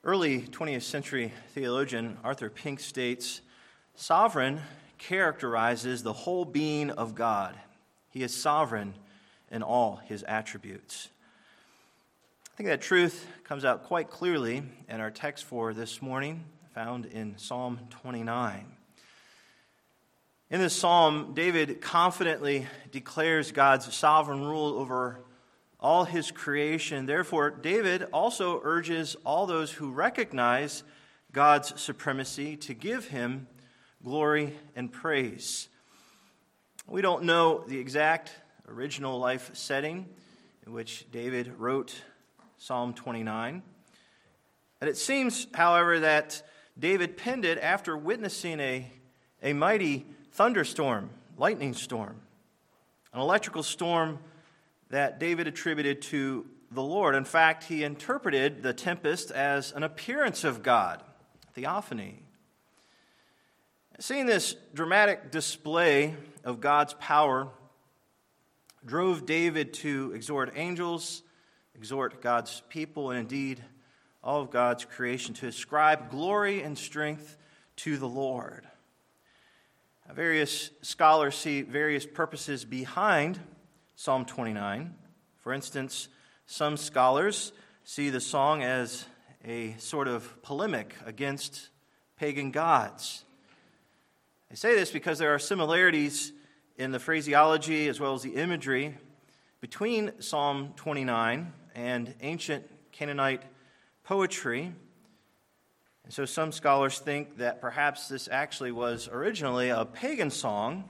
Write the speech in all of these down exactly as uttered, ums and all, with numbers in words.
Early twentieth century theologian Arthur Pink states, "Sovereign characterizes the whole being of God. He is sovereign in all his attributes." I think that truth comes out quite clearly in our text for this morning, found in Psalm twenty-nine. In this psalm, David confidently declares God's sovereign rule over all his creation. Therefore, David also urges all those who recognize God's supremacy to give him glory and praise. We don't know the exact original life setting in which David wrote Psalm twenty-nine. And it seems, however, that David penned it after witnessing a, a mighty thunderstorm, lightning storm, an electrical storm that David attributed to the Lord. In fact, he interpreted the tempest as an appearance of God, theophany. Seeing this dramatic display of God's power drove David to exhort angels, exhort God's people, and indeed all of God's creation to ascribe glory and strength to the Lord. Now, various scholars see various purposes behind Psalm twenty-nine. For instance, some scholars see the song as a sort of polemic against pagan gods. I say this because there are similarities in the phraseology as well as the imagery between Psalm twenty-nine and ancient Canaanite poetry. And so some scholars think that perhaps this actually was originally a pagan song,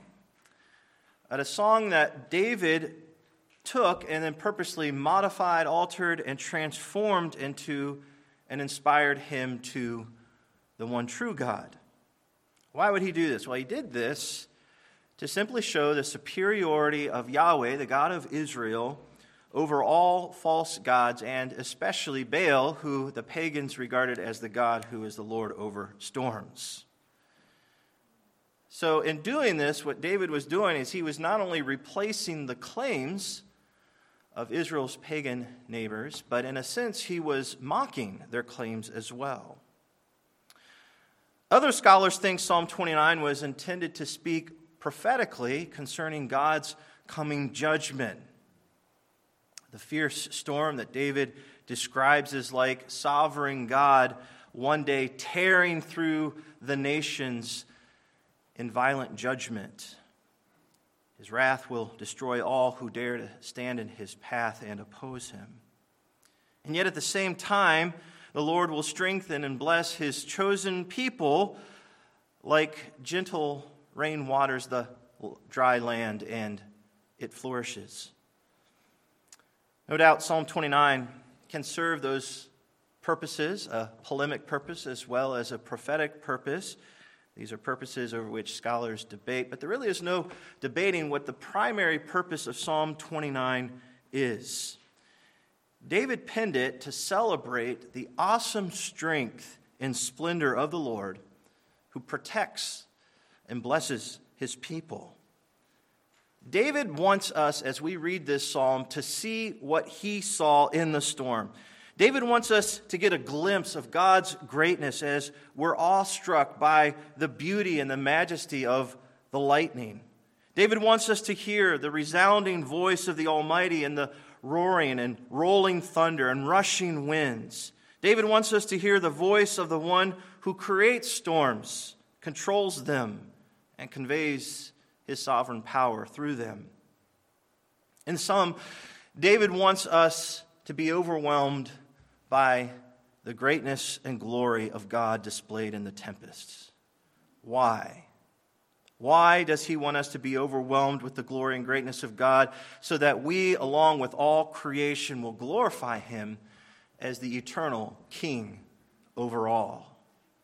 a song that David took and then purposely modified, altered, and transformed into an inspired hymn to the one true God. Why would he do this? Well, he did this to simply show the superiority of Yahweh, the God of Israel, over all false gods, and especially Baal, who the pagans regarded as the God who is the Lord over storms. So in doing this, what David was doing is he was not only replacing the claims of Israel's pagan neighbors, but in a sense he was mocking their claims as well. Other scholars think Psalm twenty-nine was intended to speak prophetically concerning God's coming judgment. The fierce storm that David describes is like sovereign God one day tearing through the nations in violent judgment. His wrath will destroy all who dare to stand in his path and oppose him. And yet at the same time, the Lord will strengthen and bless his chosen people like gentle rain waters the dry land and it flourishes. No doubt Psalm twenty-nine can serve those purposes, a polemic purpose as well as a prophetic purpose. These are purposes over which scholars debate, but there really is no debating what the primary purpose of Psalm twenty-nine is. David penned it to celebrate the awesome strength and splendor of the Lord who protects and blesses his people. David wants us, as we read this psalm, to see what he saw in the storm. David wants us to get a glimpse of God's greatness as we're awestruck by the beauty and the majesty of the lightning. David wants us to hear the resounding voice of the Almighty and the roaring and rolling thunder and rushing winds. David wants us to hear the voice of the one who creates storms, controls them, and conveys his sovereign power through them. In sum, David wants us to be overwhelmed by the greatness and glory of God displayed in the tempests. Why? Why does he want us to be overwhelmed with the glory and greatness of God so that we, along with all creation, will glorify him as the eternal King over all?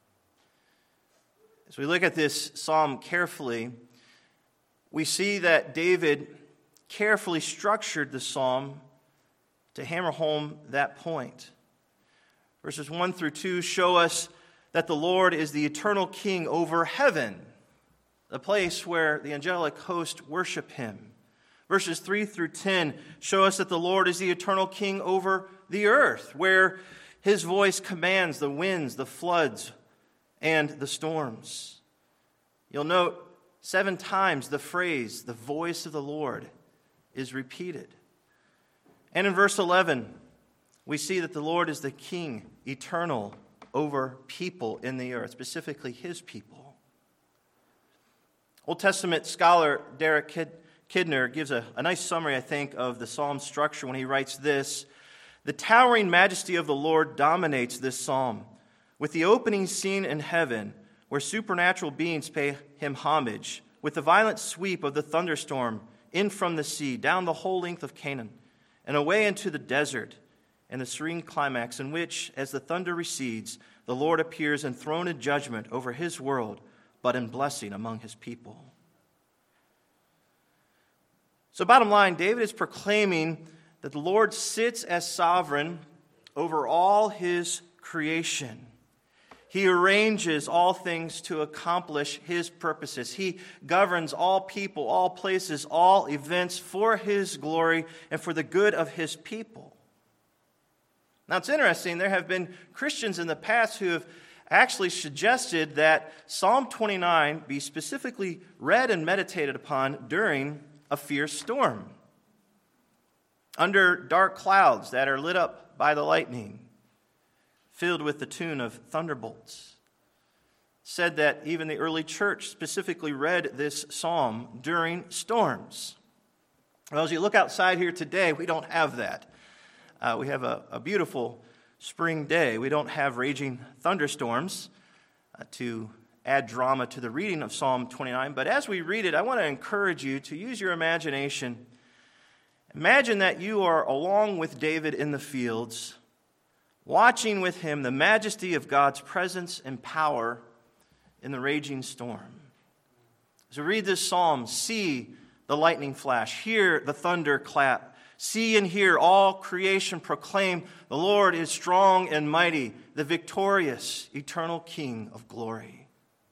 As we look at this psalm carefully, we see that David carefully structured the psalm to hammer home that point. Verses one through two show us that the Lord is the eternal King over heaven, the place where the angelic host worship him. Verses three through ten show us that the Lord is the eternal King over the earth, where His voice commands the winds, the floods, and the storms. You'll note seven times the phrase, the voice of the Lord, is repeated. And in verse eleven, we see that the Lord is the King, eternal, over people in the earth, specifically His people. Old Testament scholar Derek Kid- Kidner gives a, a nice summary, I think, of the psalm structure when he writes this: "The towering majesty of the Lord dominates this psalm, with the opening scene in heaven, where supernatural beings pay Him homage, with the violent sweep of the thunderstorm in from the sea, down the whole length of Canaan, and away into the desert, and the serene climax in which, as the thunder recedes, the Lord appears enthroned in judgment over His world, but in blessing among His people." So bottom line, David is proclaiming that the Lord sits as sovereign over all His creation. He arranges all things to accomplish His purposes. He governs all people, all places, all events for His glory and for the good of His people. Now, it's interesting, there have been Christians in the past who have actually suggested that Psalm twenty-nine be specifically read and meditated upon during a fierce storm, under dark clouds that are lit up by the lightning, filled with the tune of thunderbolts. Said that even the early church specifically read this psalm during storms. Well, as you look outside here today, we don't have that. Uh, we have a, a beautiful spring day. We don't have raging thunderstorms uh, to add drama to the reading of Psalm twenty-nine. But as we read it, I want to encourage you to use your imagination. Imagine that you are along with David in the fields, watching with him the majesty of God's presence and power in the raging storm. As we read this psalm, see the lightning flash, hear the thunder clap. See and hear all creation proclaim the Lord is strong and mighty, the victorious, eternal King of glory.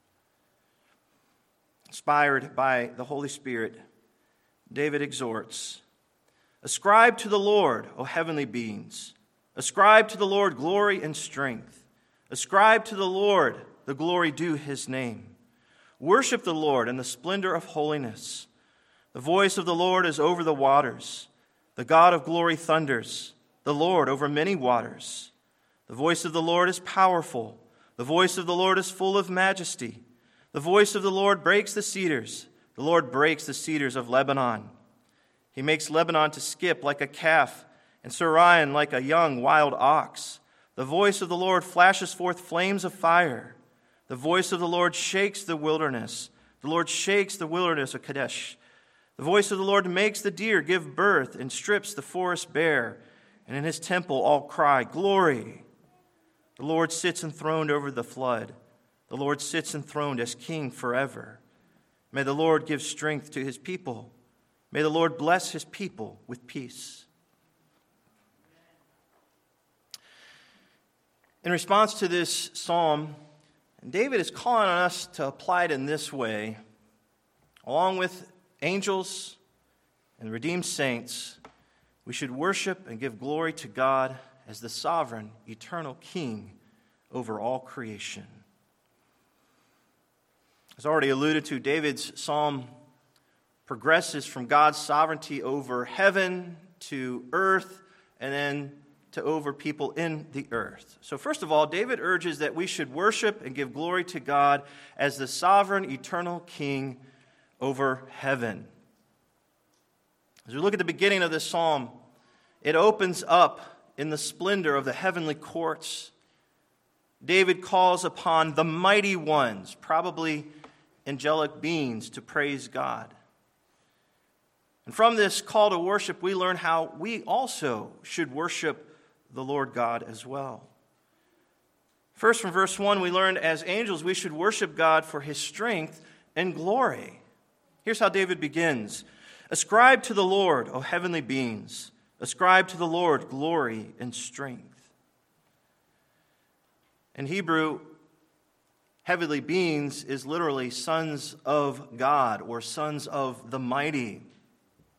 Inspired by the Holy Spirit, David exhorts, "Ascribe to the Lord, O heavenly beings. Ascribe to the Lord glory and strength. Ascribe to the Lord the glory due His name. Worship the Lord in the splendor of holiness. The voice of the Lord is over the waters. The God of glory thunders, the Lord over many waters. The voice of the Lord is powerful. The voice of the Lord is full of majesty. The voice of the Lord breaks the cedars. The Lord breaks the cedars of Lebanon. He makes Lebanon to skip like a calf, and Sirion like a young wild ox. The voice of the Lord flashes forth flames of fire. The voice of the Lord shakes the wilderness. The Lord shakes the wilderness of Kadesh. The voice of the Lord makes the deer give birth and strips the forest bare. And in His temple all cry, glory. The Lord sits enthroned over the flood. The Lord sits enthroned as King forever. May the Lord give strength to His people. May the Lord bless His people with peace." In response to this psalm, David is calling on us to apply it in this way. Along with angels and redeemed saints, we should worship and give glory to God as the sovereign, eternal King over all creation. As already alluded to, David's psalm progresses from God's sovereignty over heaven to earth and then to over people in the earth. So first of all, David urges that we should worship and give glory to God as the sovereign, eternal King over heaven. As we look at the beginning of this psalm, it opens up in the splendor of the heavenly courts. David calls upon the mighty ones, probably angelic beings, to praise God. And from this call to worship, we learn how we also should worship the Lord God as well. First, from verse one, we learned as angels we should worship God for His strength and glory. Here's how David begins. "Ascribe to the Lord, O heavenly beings. Ascribe to the Lord glory and strength." In Hebrew, heavenly beings is literally sons of God or sons of the mighty.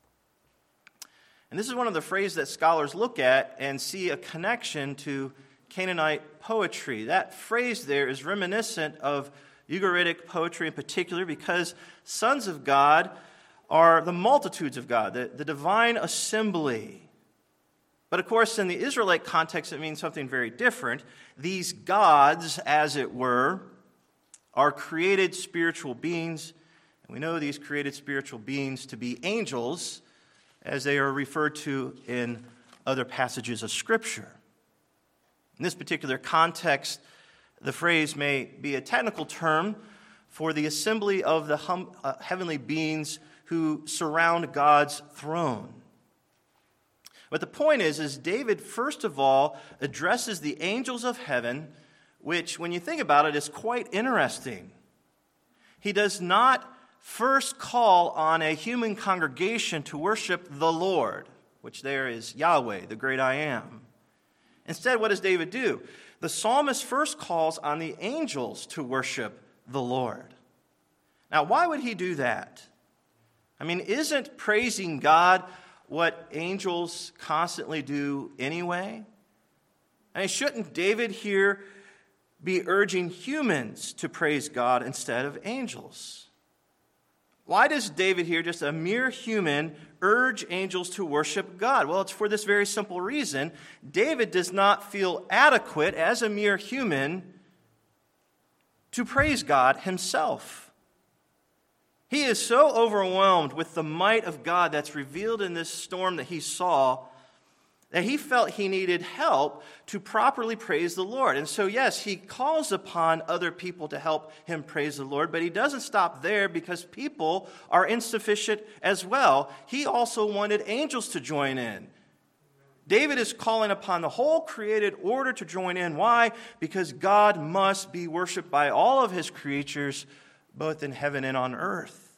And this is one of the phrases that scholars look at and see a connection to Canaanite poetry. That phrase there is reminiscent of Ugaritic poetry in particular, because sons of God are the multitudes of God, the, the divine assembly. But of course, in the Israelite context, it means something very different. These gods, as it were, are created spiritual beings. And we know these created spiritual beings to be angels, as they are referred to in other passages of Scripture. In this particular context, the phrase may be a technical term for the assembly of the hum, uh, heavenly beings who surround God's throne. But the point is, is David, first of all, addresses the angels of heaven, which, when you think about it, is quite interesting. He does not first call on a human congregation to worship the Lord, which there is Yahweh, the great I am. Instead, what does David do? The psalmist first calls on the angels to worship the Lord. Now, why would he do that? I mean, isn't praising God what angels constantly do anyway? I mean, shouldn't David here be urging humans to praise God instead of angels? Why does David here, just a mere human, urge angels to worship God? Well, it's for this very simple reason. David does not feel adequate as a mere human to praise God himself. He is so overwhelmed with the might of God that's revealed in this storm that he saw that he felt he needed help to properly praise the Lord. And so, yes, he calls upon other people to help him praise the Lord, but he doesn't stop there because people are insufficient as well. He also wanted angels to join in. David is calling upon the whole created order to join in. Why? Because God must be worshiped by all of his creatures, both in heaven and on earth.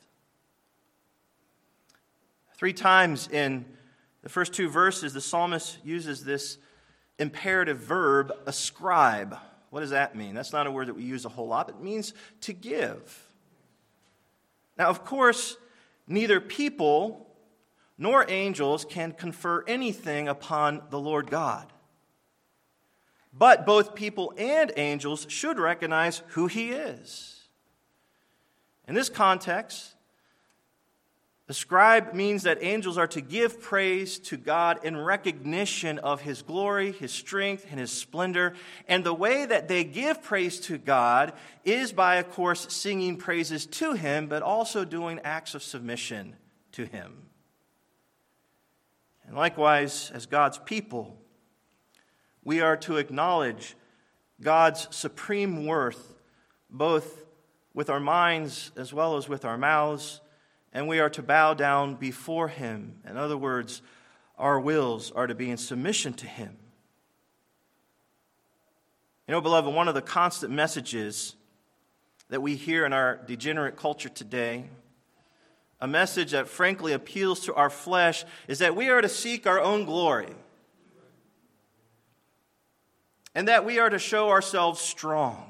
Three times in the first two verses, the psalmist uses this imperative verb, ascribe. What does that mean? That's not a word that we use a whole lot. It means to give. Now, of course, neither people nor angels can confer anything upon the Lord God. But both people and angels should recognize who he is. In this context, ascribe means that angels are to give praise to God in recognition of his glory, his strength, and his splendor. And the way that they give praise to God is by, of course, singing praises to him, but also doing acts of submission to him. And likewise, as God's people, we are to acknowledge God's supreme worth, both with our minds as well as with our mouths, and we are to bow down before him. In other words, our wills are to be in submission to him. You know, beloved, one of the constant messages that we hear in our degenerate culture today, a message that frankly appeals to our flesh, is that we are to seek our own glory. And that we are to show ourselves strong.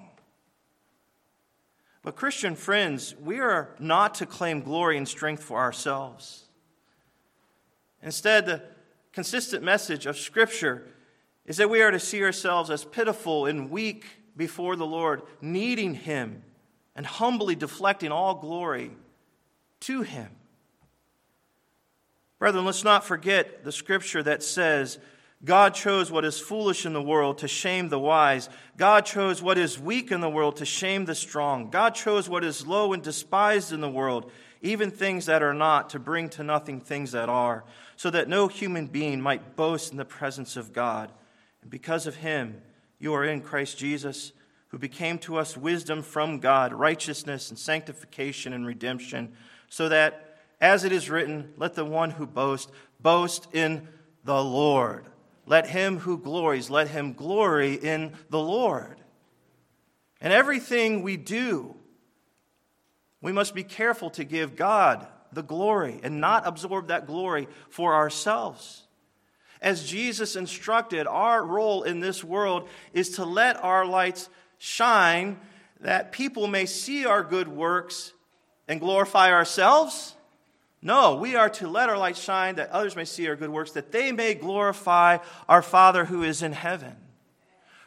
But Christian friends, we are not to claim glory and strength for ourselves. Instead, the consistent message of Scripture is that we are to see ourselves as pitiful and weak before the Lord, needing him and humbly deflecting all glory to him. Brethren, let's not forget the Scripture that says, God chose what is foolish in the world to shame the wise. God chose what is weak in the world to shame the strong. God chose what is low and despised in the world, even things that are not, to bring to nothing things that are, so that no human being might boast in the presence of God. And because of him, you are in Christ Jesus, who became to us wisdom from God, righteousness and sanctification and redemption, so that, as it is written, let the one who boasts, boast in the Lord. Let him who glories, let him glory in the Lord. And everything we do, we must be careful to give God the glory and not absorb that glory for ourselves. As Jesus instructed, our role in this world is to let our lights shine that people may see our good works and glorify ourselves. No, we are to let our light shine that others may see our good works, that they may glorify our Father who is in heaven.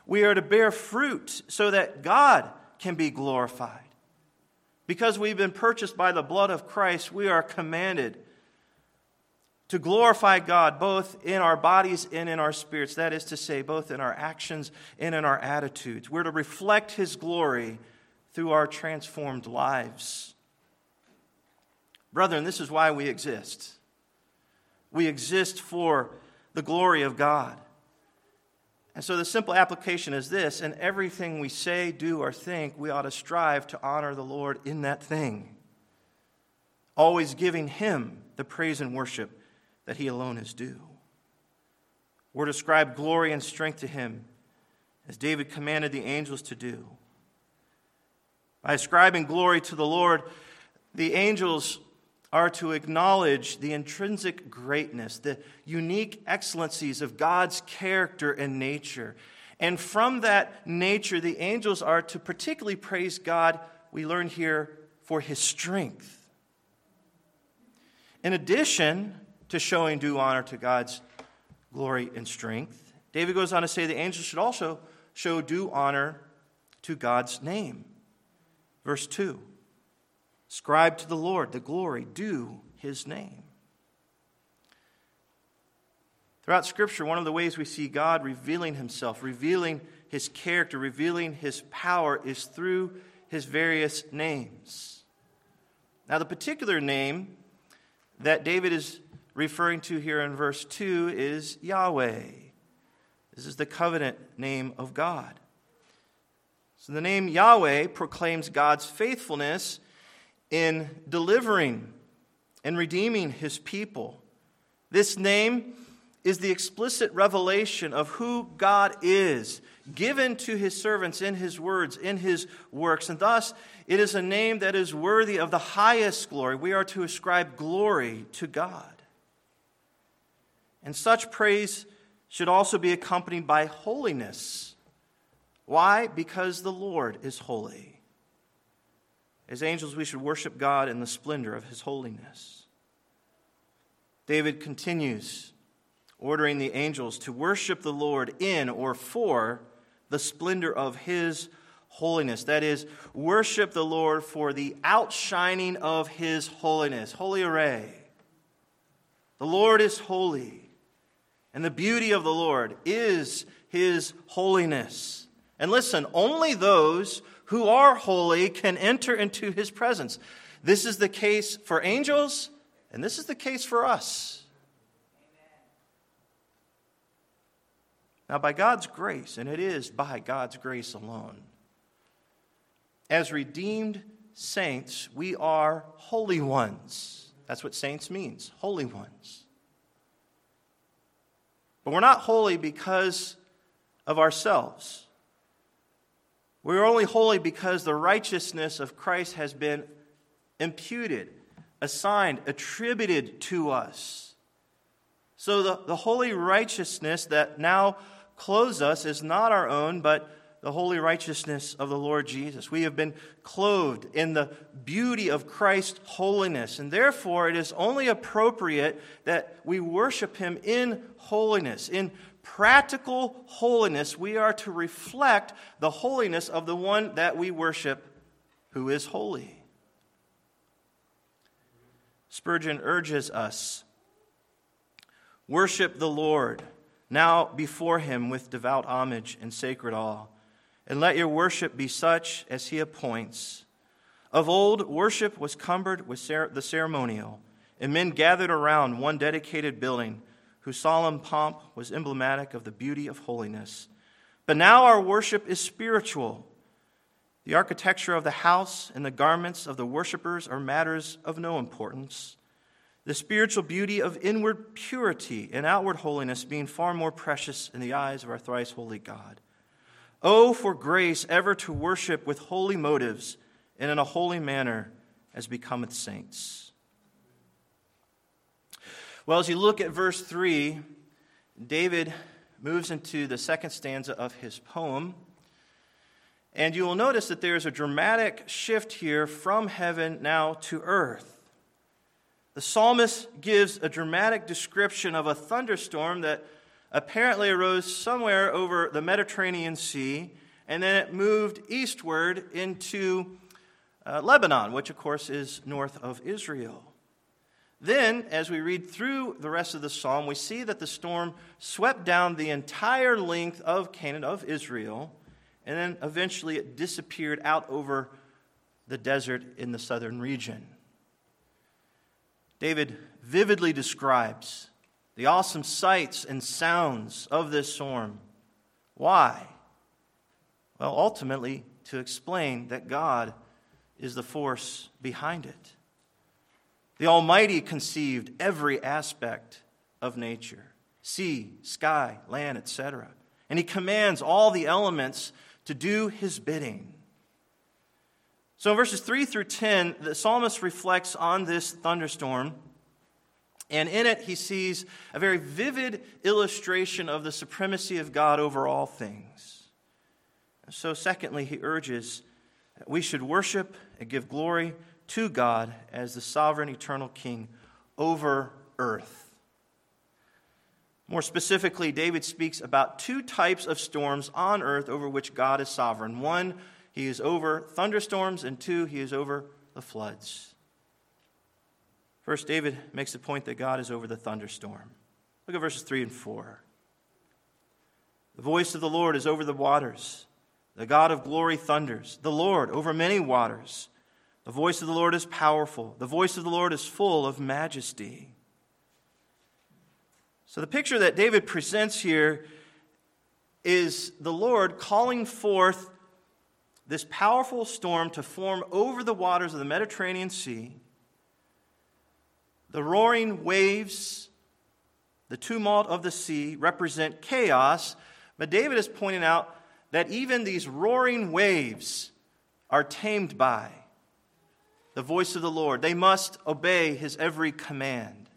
We are to bear fruit so that God can be glorified. Because we've been purchased by the blood of Christ, we are commanded to glorify God both in our bodies and in our spirits. That is to say, both in our actions and in our attitudes. We're to reflect His glory through our transformed lives. Brethren, this is why we exist. We exist for the glory of God. And so the simple application is this: in everything we say, do, or think, we ought to strive to honor the Lord in that thing, always giving Him the praise and worship that He alone is due. We're to ascribe glory and strength to Him, as David commanded the angels to do. By ascribing glory to the Lord, the angels are to acknowledge the intrinsic greatness, the unique excellencies of God's character and nature. And from that nature, the angels are to particularly praise God, we learn here, for His strength. In addition to showing due honor to God's glory and strength, David goes on to say the angels should also show due honor to God's name. Verse two, ascribe to the Lord the glory due His name. Throughout Scripture, one of the ways we see God revealing Himself, revealing His character, revealing His power is through His various names. Now, the particular name that David is referring to here in verse two is Yahweh. This is the covenant name of God. So the name Yahweh proclaims God's faithfulness in delivering and redeeming His people. This name is the explicit revelation of who God is, given to His servants in His words, in His works. And thus, it is a name that is worthy of the highest glory. We are to ascribe glory to God. And such praise should also be accompanied by holiness. Why? Because the Lord is holy. As angels, we should worship God in the splendor of His holiness. David continues, ordering the angels to worship the Lord in or for the splendor of His holiness. That is, worship the Lord for the outshining of His holiness. Holy array. The Lord is holy. And the beauty of the Lord is His holiness. And listen, only those who are holy can enter into His presence. This is the case for angels, and this is the case for us. Now, by God's grace, and it is by God's grace alone, as redeemed saints, we are holy ones. That's what saints means, holy ones. But we're not holy because of ourselves. We're only holy because the righteousness of Christ has been imputed, assigned, attributed to us. So the, the holy righteousness that now clothes us is not our own, but the holy righteousness of the Lord Jesus. We have been clothed in the beauty of Christ's holiness, and therefore it is only appropriate that we worship Him in holiness. In practical holiness, we are to reflect the holiness of the one that we worship, who is holy. Spurgeon urges us, worship the Lord now before Him with devout homage and sacred awe, and let your worship be such as He appoints. Of old, worship was cumbered with the ceremonial, and men gathered around one dedicated building, whose solemn pomp was emblematic of the beauty of holiness. But now our worship is spiritual. The architecture of the house and the garments of the worshipers are matters of no importance. The spiritual beauty of inward purity and outward holiness being far more precious in the eyes of our thrice holy God. Oh, for grace ever to worship with holy motives and in a holy manner as becometh saints. Well, as you look at verse three, David moves into the second stanza of his poem. And you will notice that there is a dramatic shift here from heaven now to earth. The psalmist gives a dramatic description of a thunderstorm that apparently arose somewhere over the Mediterranean Sea, and then it moved eastward into uh, Lebanon, which of course is north of Israel. Then, as we read through the rest of the psalm, we see that the storm swept down the entire length of Canaan, of Israel, and then eventually it disappeared out over the desert in the southern region. David vividly describes the awesome sights and sounds of this storm. Why? Well, ultimately, to explain that God is the force behind it. The Almighty conceived every aspect of nature, sea, sky, land, et cetera. And He commands all the elements to do His bidding. So in verses three through ten, the psalmist reflects on this thunderstorm, and in it he sees a very vivid illustration of the supremacy of God over all things. So secondly, he urges that we should worship and give glory to God as the sovereign eternal King over earth. More specifically, David speaks about two types of storms on earth over which God is sovereign. One, He is over thunderstorms, and two, He is over the floods. First, David makes the point that God is over the thunderstorm. Look at verses three and four. The voice of the Lord is over the waters. The God of glory thunders. The Lord over many waters. The voice of the Lord is powerful. The voice of the Lord is full of majesty. So the picture that David presents here is the Lord calling forth this powerful storm to form over the waters of the Mediterranean Sea. The roaring waves, the tumult of the sea represent chaos, but David is pointing out that even these roaring waves are tamed by the voice of the Lord. They must obey His every command.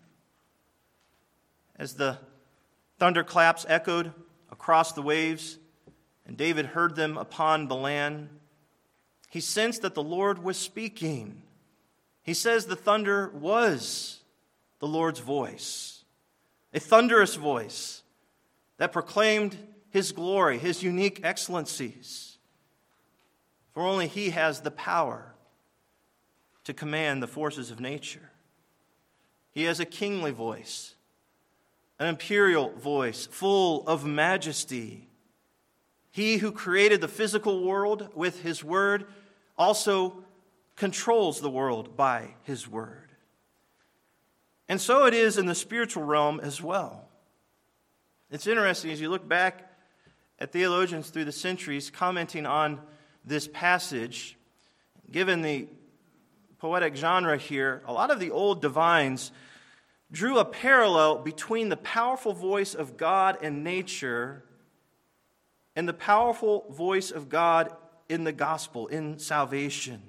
As the thunderclaps echoed across the waves, and David heard them upon the land, he sensed that the Lord was speaking. He says the thunder was the Lord's voice, a thunderous voice that proclaimed His glory, His unique excellencies. For only He has the power to command the forces of nature. He has a kingly voice, an imperial voice full of majesty. He who created the physical world with His word also controls the world by His word. And so it is in the spiritual realm as well. It's interesting as you look back at theologians through the centuries commenting on this passage, given the poetic genre here, a lot of the old divines drew a parallel between the powerful voice of God in nature and the powerful voice of God in the gospel, in salvation.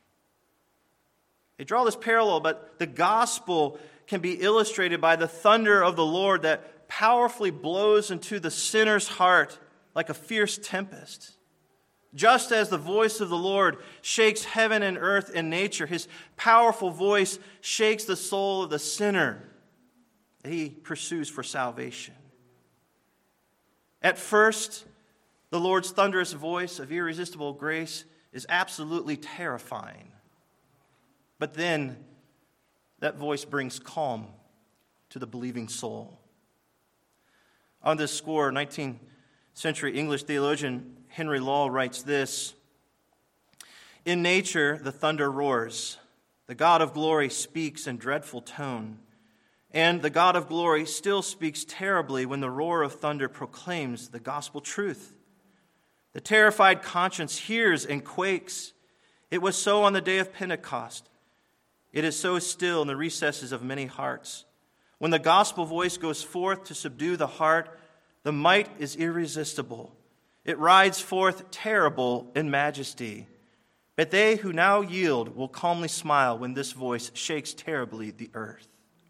They draw this parallel, but the gospel can be illustrated by the thunder of the Lord that powerfully blows into the sinner's heart like a fierce tempest. Just as the voice of the Lord shakes heaven and earth and nature, His powerful voice shakes the soul of the sinner that he pursues for salvation. At first, the Lord's thunderous voice of irresistible grace is absolutely terrifying. But then, that voice brings calm to the believing soul. On this score, nineteenth century English theologian Henry Law writes this: "In nature, the thunder roars. The God of glory speaks in dreadful tone. And the God of glory still speaks terribly when the roar of thunder proclaims the gospel truth. The terrified conscience hears and quakes. It was so on the day of Pentecost. It is so still in the recesses of many hearts. When the gospel voice goes forth to subdue the heart, the might is irresistible. It rides forth terrible in majesty. But they who now yield will calmly smile when this voice shakes terribly the earth."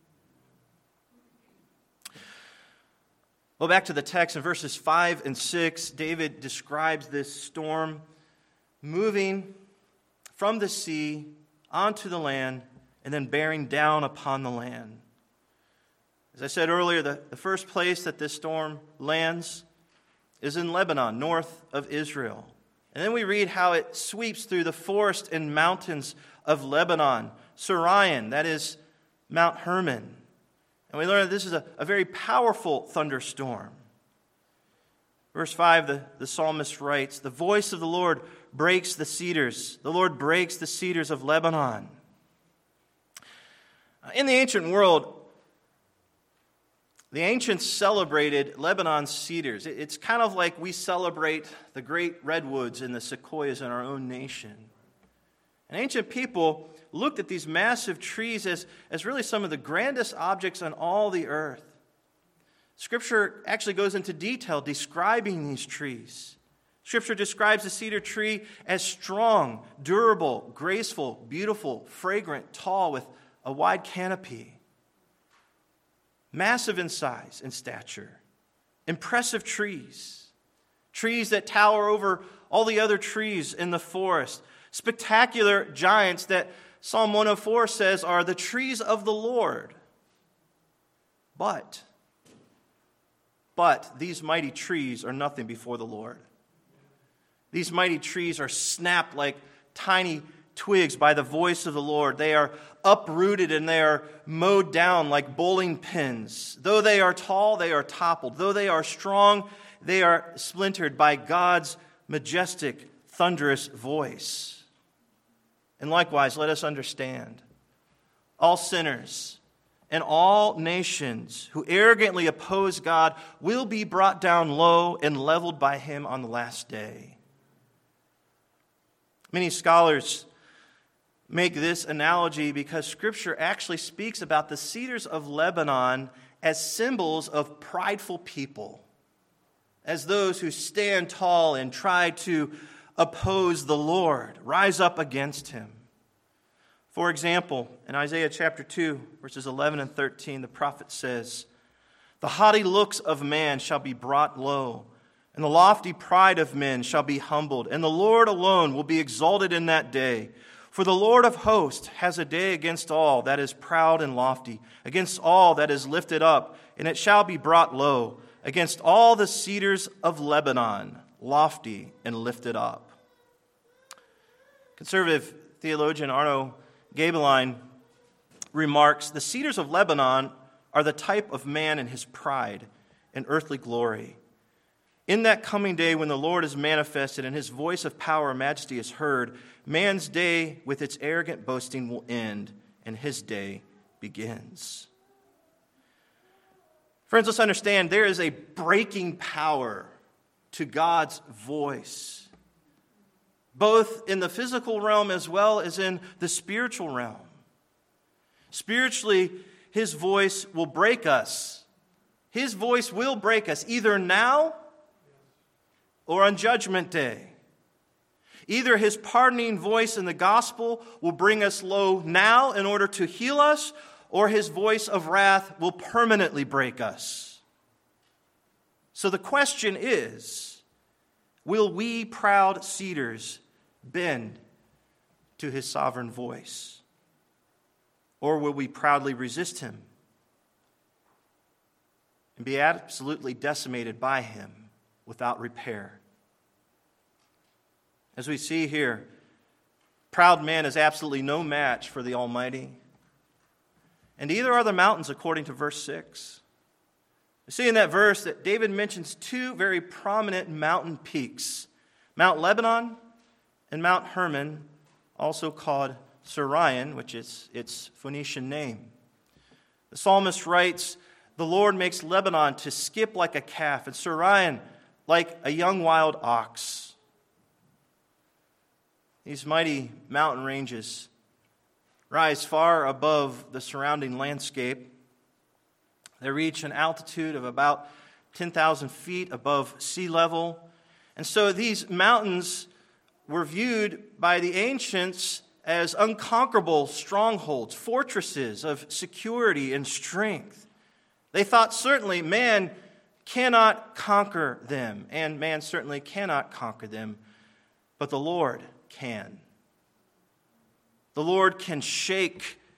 Well, back to the text in verses five and six, David describes this storm moving from the sea onto the land and then bearing down upon the land. As I said earlier, the, the first place that this storm lands is in Lebanon, north of Israel. And then we read how it sweeps through the forest and mountains of Lebanon, Sirion, that is Mount Hermon. And we learn that this is a, a very powerful thunderstorm. Verse five, the, the psalmist writes, "The voice of the Lord breaks the cedars. The Lord breaks the cedars of Lebanon." In the ancient world, the ancients celebrated Lebanon's cedars. It's kind of like we celebrate the great redwoods and the sequoias in our own nation. And ancient people looked at these massive trees as, as really some of the grandest objects on all the earth. Scripture actually goes into detail describing these trees. Scripture describes the cedar tree as strong, durable, graceful, beautiful, fragrant, tall, with a wide canopy. Massive in size and stature. Impressive trees. Trees that tower over all the other trees in the forest. Spectacular giants that Psalm one oh four says are the trees of the Lord. But, but these mighty trees are nothing before the Lord. These mighty trees are snapped like tiny twigs by the voice of the Lord. They are uprooted and they are mowed down like bowling pins. Though they are tall, they are toppled. Though they are strong, they are splintered by God's majestic, thunderous voice. And likewise, let us understand, all sinners and all nations who arrogantly oppose God will be brought down low and leveled by Him on the last day. Many scholars make this analogy because Scripture actually speaks about the cedars of Lebanon as symbols of prideful people, as those who stand tall and try to oppose the Lord, rise up against Him. For example, in Isaiah chapter two, verses eleven and thirteen, the prophet says, "The haughty looks of man shall be brought low, and the lofty pride of men shall be humbled, and the Lord alone will be exalted in that day. For the Lord of hosts has a day against all that is proud and lofty, against all that is lifted up, and it shall be brought low, against all the cedars of Lebanon, lofty and lifted up." Conservative theologian Arno Gaebelein remarks, "The cedars of Lebanon are the type of man in his pride and earthly glory. In that coming day when the Lord is manifested and His voice of power and majesty is heard, man's day with its arrogant boasting will end, and his day begins." Friends, let's understand there is a breaking power to God's voice, both in the physical realm as well as in the spiritual realm. Spiritually, His voice will break us. His voice will break us either now or on Judgment Day. Either His pardoning voice in the gospel will bring us low now in order to heal us, or His voice of wrath will permanently break us. So the question is, will we proud cedars bend to His sovereign voice? Or will we proudly resist Him and be absolutely decimated by Him without repair? As we see here, proud man is absolutely no match for the Almighty. And either are the mountains, according to verse six. We see in that verse that David mentions two very prominent mountain peaks, Mount Lebanon and Mount Hermon, also called Sirion, which is its Phoenician name. The psalmist writes, "The Lord makes Lebanon to skip like a calf, and Sirion like a young wild ox." These mighty mountain ranges rise far above the surrounding landscape. They reach an altitude of about ten thousand feet above sea level. And so these mountains were viewed by the ancients as unconquerable strongholds, fortresses of security and strength. They thought certainly man cannot conquer them, and man certainly cannot conquer them, but the Lord can. The Lord can shake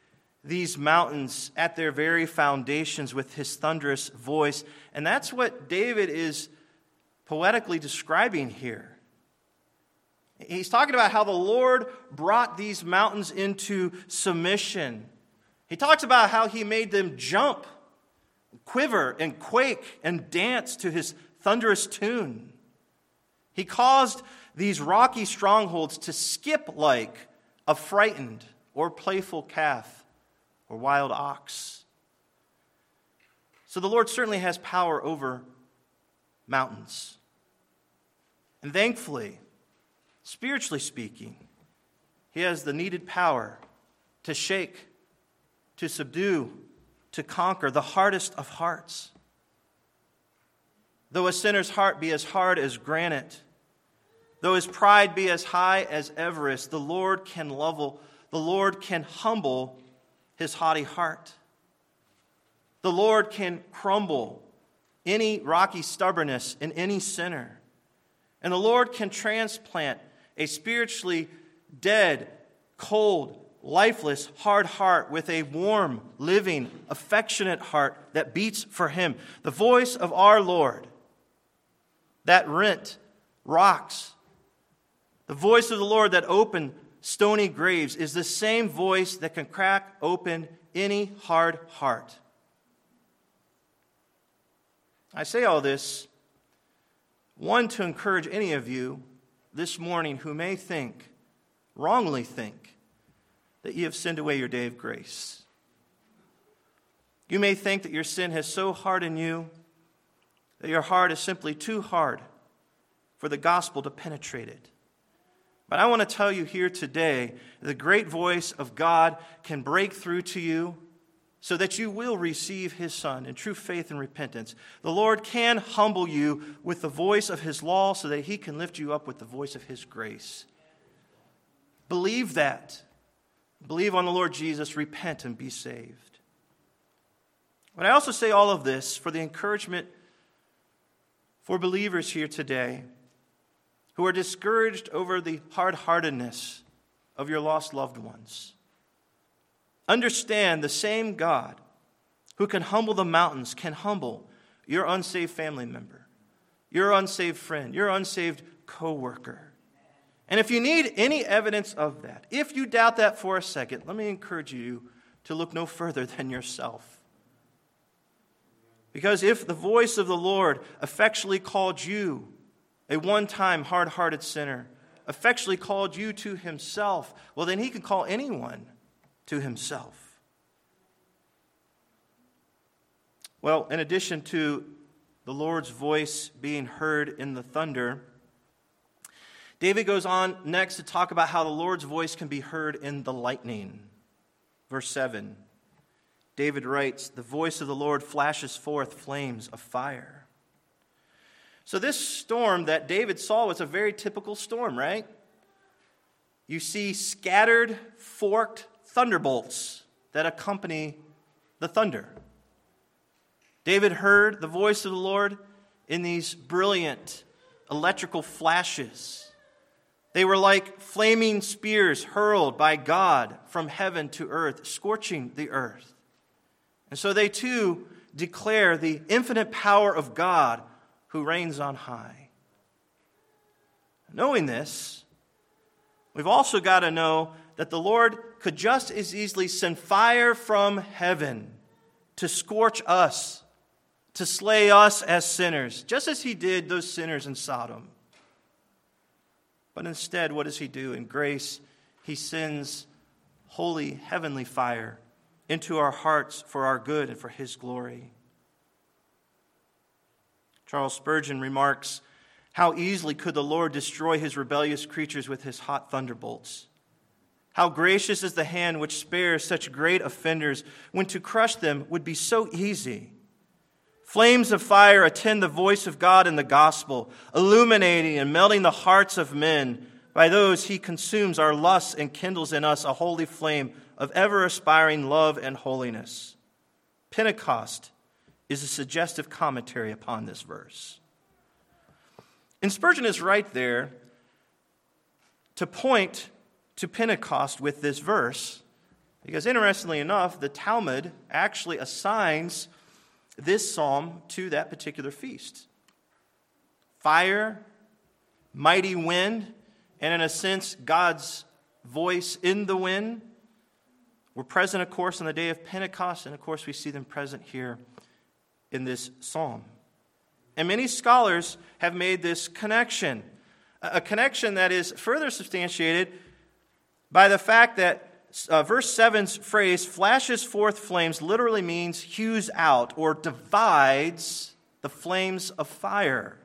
these mountains at their very foundations with his thunderous voice. And that's what David is poetically describing here. He's talking about how the Lord brought these mountains into submission. He talks about how he made them jump, quiver, and quake, and dance to his thunderous tune. He caused these rocky strongholds to skip like a frightened or playful calf or wild ox. So the Lord certainly has power over mountains. And thankfully, spiritually speaking, he has the needed power to shake, to subdue, to conquer the hardest of hearts. Though a sinner's heart be as hard as granite, though his pride be as high as Everest, the Lord can level, the Lord can humble his haughty heart. The Lord can crumble any rocky stubbornness in any sinner. And the Lord can transplant a spiritually dead, cold, lifeless, hard heart with a warm, living, affectionate heart that beats for him. The voice of our Lord that rent rocks, the voice of the Lord that opened stony graves, is the same voice that can crack open any hard heart. I say all this, one, to encourage any of you this morning who may think, wrongly think, that you have sinned away your day of grace. You may think that your sin has so hardened you that your heart is simply too hard for the gospel to penetrate it. But I want to tell you here today, the great voice of God can break through to you so that you will receive his Son in true faith and repentance. The Lord can humble you with the voice of his law so that he can lift you up with the voice of his grace. Believe that. Believe on the Lord Jesus, repent and be saved. But I also say all of this for the encouragement for believers here today who are discouraged over the hard-heartedness of your lost loved ones. Understand the same God who can humble the mountains can humble your unsaved family member, your unsaved friend, your unsaved co-worker. And if you need any evidence of that, if you doubt that for a second, let me encourage you to look no further than yourself. Because if the voice of the Lord effectually called you, a one-time hard-hearted sinner, effectually called you to himself, well, then he can call anyone to himself. Well, in addition to the Lord's voice being heard in the thunder, David goes on next to talk about how the Lord's voice can be heard in the lightning. Verse seven, David writes, "The voice of the Lord flashes forth flames of fire." So this storm that David saw was a very typical storm, right? You see scattered, forked thunderbolts that accompany the thunder. David heard the voice of the Lord in these brilliant electrical flashes. They were like flaming spears hurled by God from heaven to earth, scorching the earth. And so they too declare the infinite power of God who reigns on high. Knowing this, we've also got to know that the Lord could just as easily send fire from heaven to scorch us, to slay us as sinners, just as he did those sinners in Sodom. But instead, what does he do? In grace, he sends holy, heavenly fire into our hearts for our good and for his glory. Charles Spurgeon remarks, "How easily could the Lord destroy his rebellious creatures with his hot thunderbolts? How gracious is the hand which spares such great offenders, when to crush them would be so easy. Flames of fire attend the voice of God in the gospel, illuminating and melting the hearts of men. By those he consumes our lusts and kindles in us a holy flame of ever-aspiring love and holiness." Pentecost is a suggestive commentary upon this verse. And Spurgeon is right there to point to Pentecost with this verse Because interestingly enough, the Talmud actually assigns this psalm to that particular feast. Fire, mighty wind, and in a sense, God's voice in the wind were present, of course, on the day of Pentecost, and of course we see them present here in this psalm. And many scholars have made this connection, a connection that is further substantiated by the fact that uh, verse seven's phrase, flashes forth flames, literally means hews out or divides the flames of fire.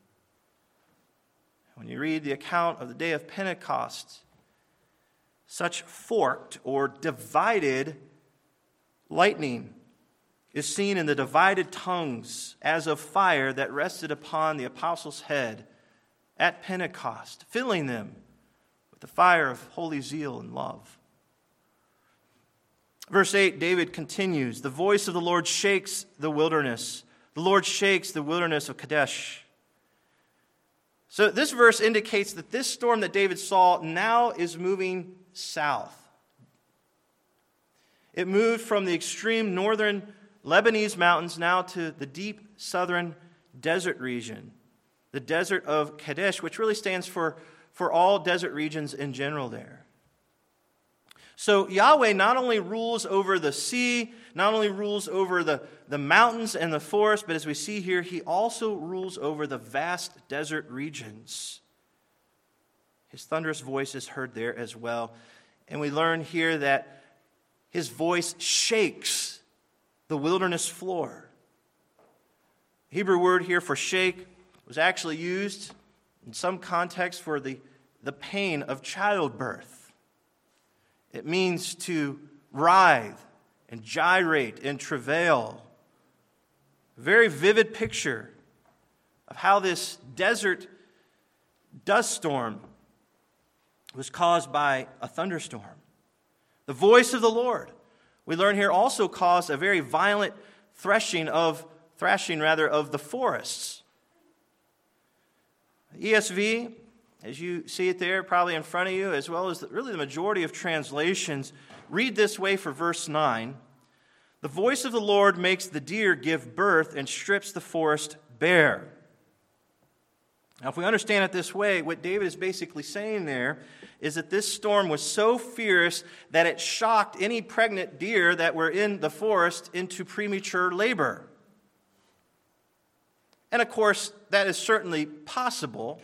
When you read the account of the day of Pentecost, such forked or divided lightning is seen in the divided tongues as of fire that rested upon the apostles' head at Pentecost, filling them with the fire of holy zeal and love. Verse eight, David continues, the voice of the Lord shakes the wilderness. The Lord shakes the wilderness of Kadesh. So this verse indicates that this storm that David saw now is moving south. It moved from the extreme northern Lebanese mountains now to the deep southern desert region, the desert of Kadesh, which really stands for, for all desert regions in general there. So Yahweh not only rules over the sea, not only rules over the, the mountains and the forest, but as we see here, he also rules over the vast desert regions. His thunderous voice is heard there as well. And we learn here that his voice shakes the wilderness floor. The Hebrew word here for shake was actually used in some context for the, the pain of childbirth. It means to writhe and gyrate and travail. A very vivid picture of how this desert dust storm was caused by a thunderstorm. The voice of the Lord, we learn here, also caused a very violent threshing of thrashing rather of the forests. E S V, as you see it there, probably in front of you, as well as the, really the majority of translations, read this way for verse nine. The voice of the Lord makes the deer give birth and strips the forest bare. Now, if we understand it this way, what David is basically saying there is that this storm was so fierce that it shocked any pregnant deer that were in the forest into premature labor. And of course, that is certainly possible.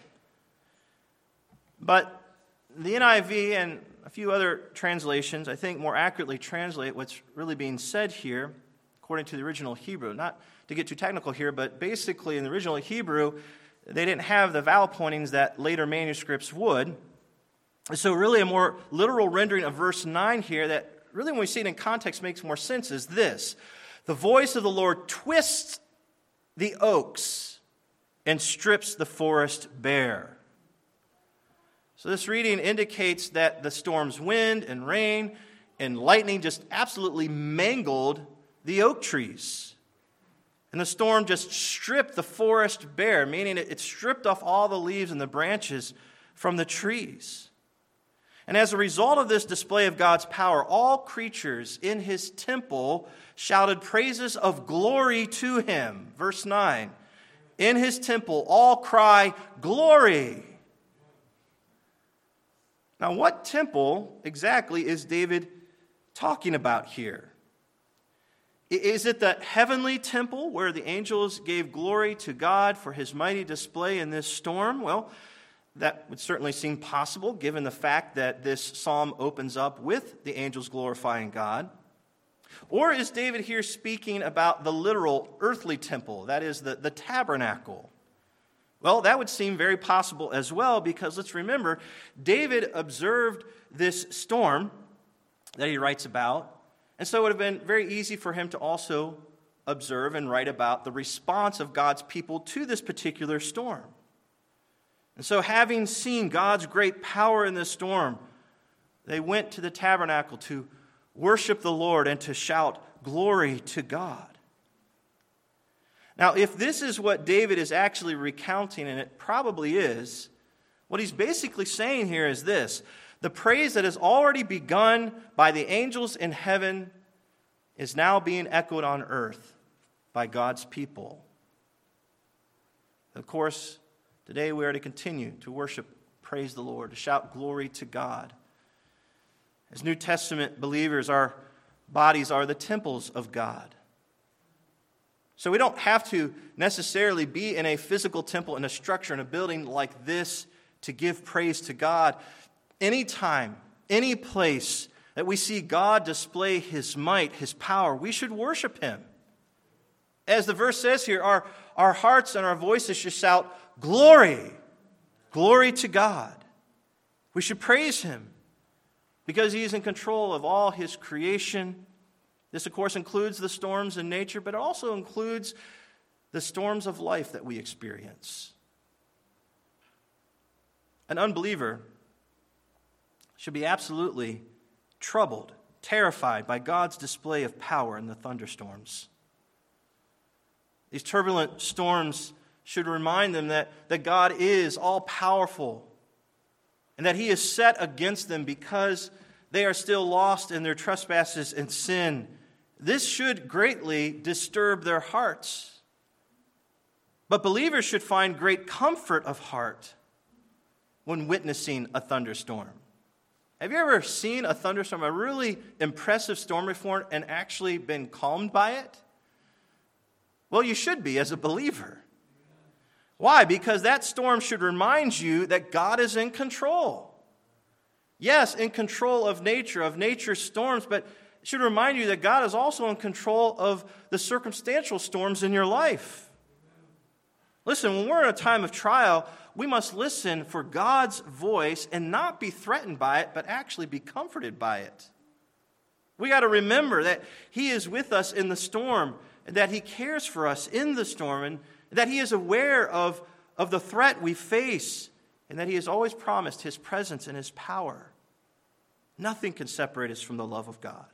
But the N I V and a few other translations, I think, more accurately translate what's really being said here, according to the original Hebrew. Not to get too technical here, but basically in the original Hebrew, they didn't have the vowel pointings that later manuscripts would. So really a more literal rendering of verse nine here that really when we see it in context makes more sense is this. The voice of the Lord twists the oaks and strips the forest bare. So this reading indicates that the storm's wind and rain and lightning just absolutely mangled the oak trees. And the storm just stripped the forest bare, meaning it stripped off all the leaves and the branches from the trees. And as a result of this display of God's power, all creatures in his temple shouted praises of glory to him. Verse nine, in his temple all cry, glory. Now, what temple exactly is David talking about here? Is it the heavenly temple where the angels gave glory to God for his mighty display in this storm? Well, that would certainly seem possible given the fact that this psalm opens up with the angels glorifying God. Or is David here speaking about the literal earthly temple, that is the, the tabernacle? Well, that would seem very possible as well, because let's remember, David observed this storm that he writes about, and so it would have been very easy for him to also observe and write about the response of God's people to this particular storm. And so having seen God's great power in this storm, they went to the tabernacle to worship the Lord and to shout glory to God. Now, if this is what David is actually recounting, and it probably is, what he's basically saying here is this. The praise that has already begun by the angels in heaven is now being echoed on earth by God's people. Of course, today we are to continue to worship, praise the Lord, to shout glory to God. As New Testament believers, our bodies are the temples of God. So we don't have to necessarily be in a physical temple, in a structure, in a building like this to give praise to God. Anytime, any place that we see God display His might, His power, we should worship Him. As the verse says here, our, our hearts and our voices should shout, glory, glory to God. We should praise Him because He is in control of all His creation. This, of course, includes the storms in nature, but it also includes the storms of life that we experience. An unbeliever should be absolutely troubled, terrified by God's display of power in the thunderstorms. These turbulent storms should remind them that, that God is all-powerful and that He is set against them because they are still lost in their trespasses and sin. This should greatly disturb their hearts. But believers should find great comfort of heart when witnessing a thunderstorm. Have you ever seen a thunderstorm, a really impressive storm before, and actually been calmed by it? Well, you should be as a believer. Why? Because that storm should remind you that God is in control. Yes, in control of nature, of nature's storms, but it should remind you that God is also in control of the circumstantial storms in your life. Listen, when we're in a time of trial, we must listen for God's voice and not be threatened by it, but actually be comforted by it. We got to remember that He is with us in the storm, and that He cares for us in the storm, and that He is aware of, of the threat we face, and that He has always promised His presence and His power. Nothing can separate us from the love of God.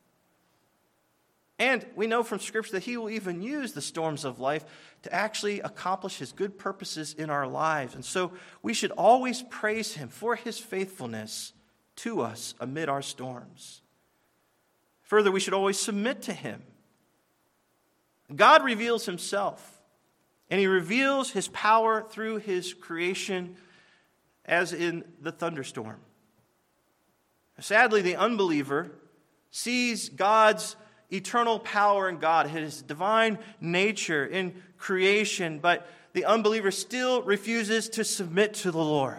And we know from Scripture that He will even use the storms of life to actually accomplish His good purposes in our lives. And so we should always praise Him for His faithfulness to us amid our storms. Further, we should always submit to Him. God reveals Himself, and He reveals His power through His creation, as in the thunderstorm. Sadly, the unbeliever sees God's eternal power in God, His divine nature in creation, but the unbeliever still refuses to submit to the Lord.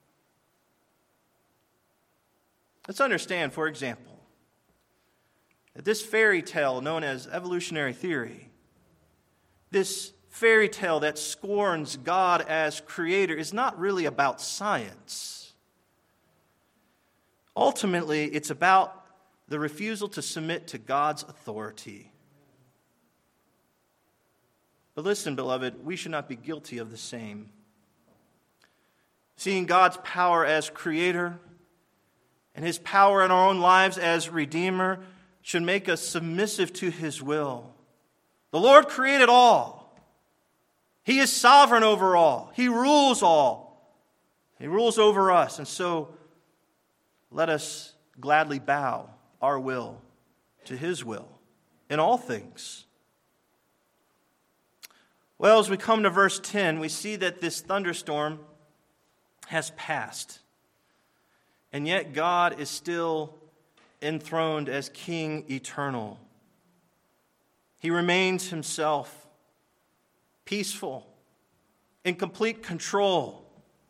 Let's understand, for example, that this fairy tale known as evolutionary theory, this fairy tale that scorns God as creator, is not really about science. Ultimately, it's about the refusal to submit to God's authority. But listen, beloved, we should not be guilty of the same. Seeing God's power as creator and His power in our own lives as redeemer should make us submissive to His will. The Lord created all. He is sovereign over all. He rules all. He rules over us. And so let us gladly bow our will to His will in all things. Well, as we come to verse ten, we see that this thunderstorm has passed. And yet God is still enthroned as King eternal. He remains Himself peaceful, in complete control.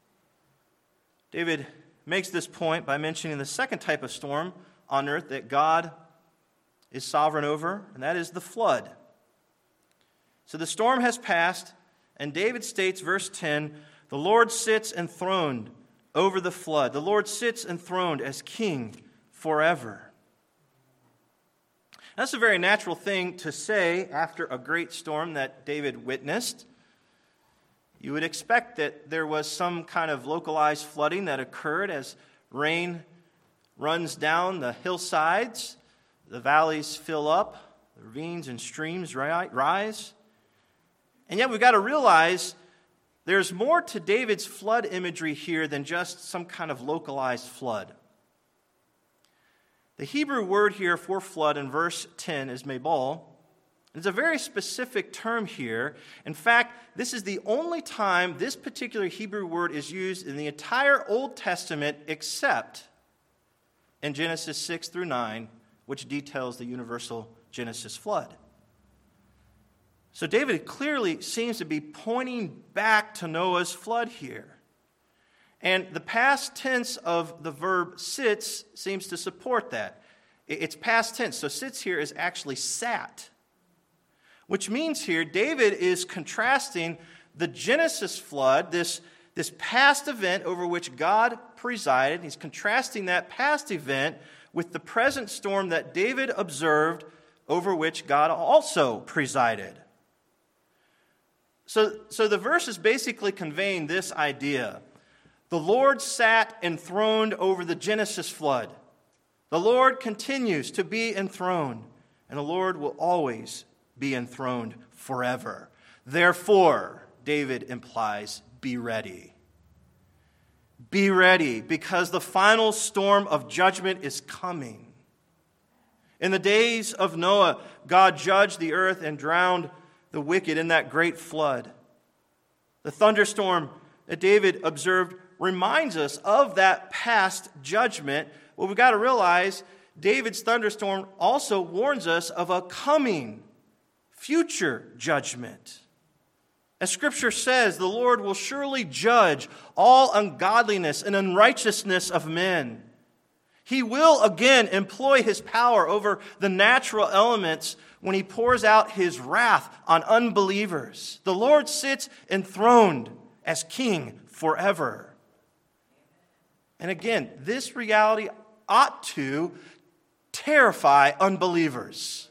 David makes this point by mentioning the second type of storm on earth that God is sovereign over, and that is the flood. So the storm has passed, and David states, verse ten, the Lord sits enthroned over the flood. The Lord sits enthroned as King forever. That's a very natural thing to say after a great storm that David witnessed. You would expect that there was some kind of localized flooding that occurred as rain runs down the hillsides, the valleys fill up, the ravines and streams rise. And yet we've got to realize there's more to David's flood imagery here than just some kind of localized flood. The Hebrew word here for flood in verse ten is mabul. It's a very specific term here. In fact, this is the only time this particular Hebrew word is used in the entire Old Testament except in Genesis six through nine, which details the universal Genesis flood. So David clearly seems to be pointing back to Noah's flood here. And the past tense of the verb sits seems to support that. It's past tense, so sits here is actually sat. Which means here, David is contrasting the Genesis flood, this, this past event over which God presided. He's contrasting that past event with the present storm that David observed over which God also presided. So, so the verse is basically conveying this idea. The Lord sat enthroned over the Genesis flood. The Lord continues to be enthroned, and the Lord will always be enthroned forever. Therefore, David implies, be ready. Be ready, because the final storm of judgment is coming. In the days of Noah, God judged the earth and drowned the wicked in that great flood. The thunderstorm that David observed reminds us of that past judgment. Well, we've got to realize David's thunderstorm also warns us of a coming future judgment. As Scripture says, the Lord will surely judge all ungodliness and unrighteousness of men. He will again employ his power over the natural elements when he pours out his wrath on unbelievers. The Lord sits enthroned as king forever. And again, this reality ought to terrify unbelievers.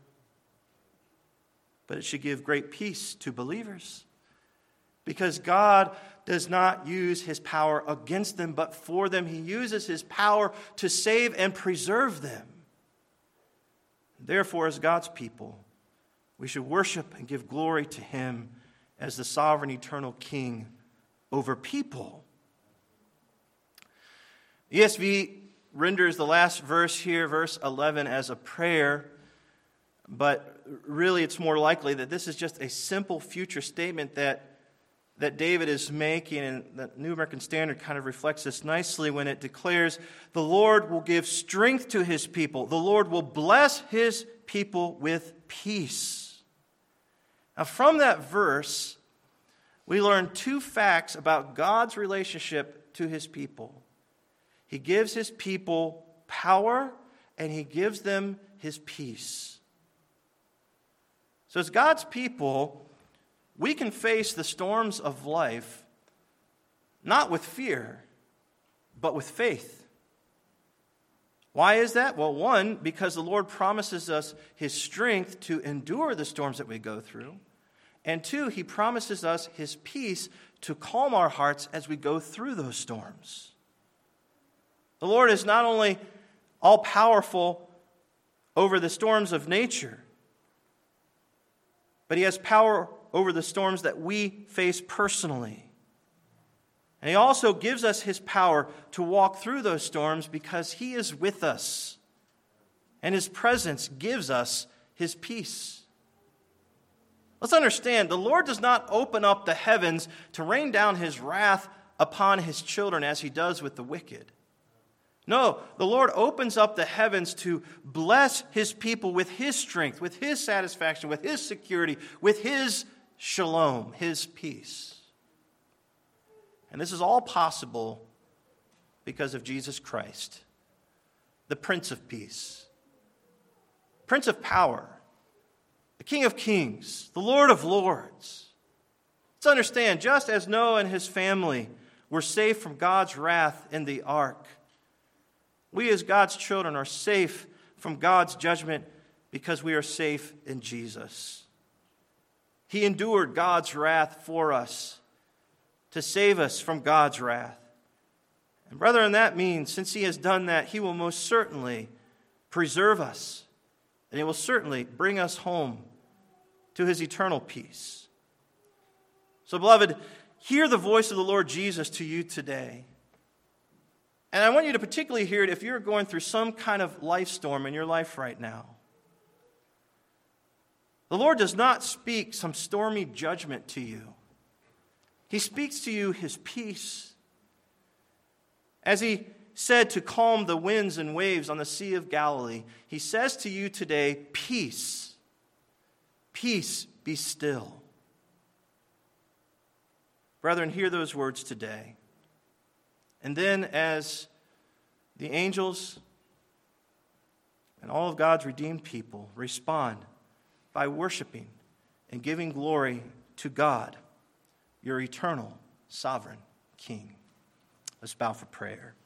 But it should give great peace to believers, because God does not use his power against them, but for them. He uses his power to save and preserve them. Therefore, as God's people, we should worship and give glory to him as the sovereign, eternal King over people. E S V renders the last verse here, verse eleven, as a prayer, but really it's more likely that this is just a simple future statement that that David is making, and the New American Standard kind of reflects this nicely when it declares, the Lord will give strength to his people. The Lord will bless his people with peace. Now, from that verse, we learn two facts about God's relationship to his people. He gives his people power, and he gives them his peace. So as God's people, we can face the storms of life not with fear, but with faith. Why is that? Well, one, because the Lord promises us his strength to endure the storms that we go through. And two, he promises us his peace to calm our hearts as we go through those storms. The Lord is not only all-powerful over the storms of nature, but he has power over the storms that we face personally. And he also gives us his power to walk through those storms because he is with us. And his presence gives us his peace. Let's understand, the Lord does not open up the heavens to rain down his wrath upon his children as he does with the wicked. No, the Lord opens up the heavens to bless his people with his strength, with his satisfaction, with his security, with his shalom, his peace. And this is all possible because of Jesus Christ, the Prince of Peace, Prince of Power, the King of Kings, the Lord of Lords. Let's understand, just as Noah and his family were safe from God's wrath in the ark, we as God's children are safe from God's judgment because we are safe in Jesus. He endured God's wrath for us to save us from God's wrath. And brethren, that means since he has done that, he will most certainly preserve us, and he will certainly bring us home to his eternal peace. So, beloved, hear the voice of the Lord Jesus to you today. And I want you to particularly hear it if you're going through some kind of life storm in your life right now. The Lord does not speak some stormy judgment to you. He speaks to you his peace. As he said to calm the winds and waves on the Sea of Galilee, he says to you today, peace, peace, be still. Brethren, hear those words today. And then as the angels and all of God's redeemed people respond by worshiping and giving glory to God, your eternal, sovereign King. Let's bow for prayer.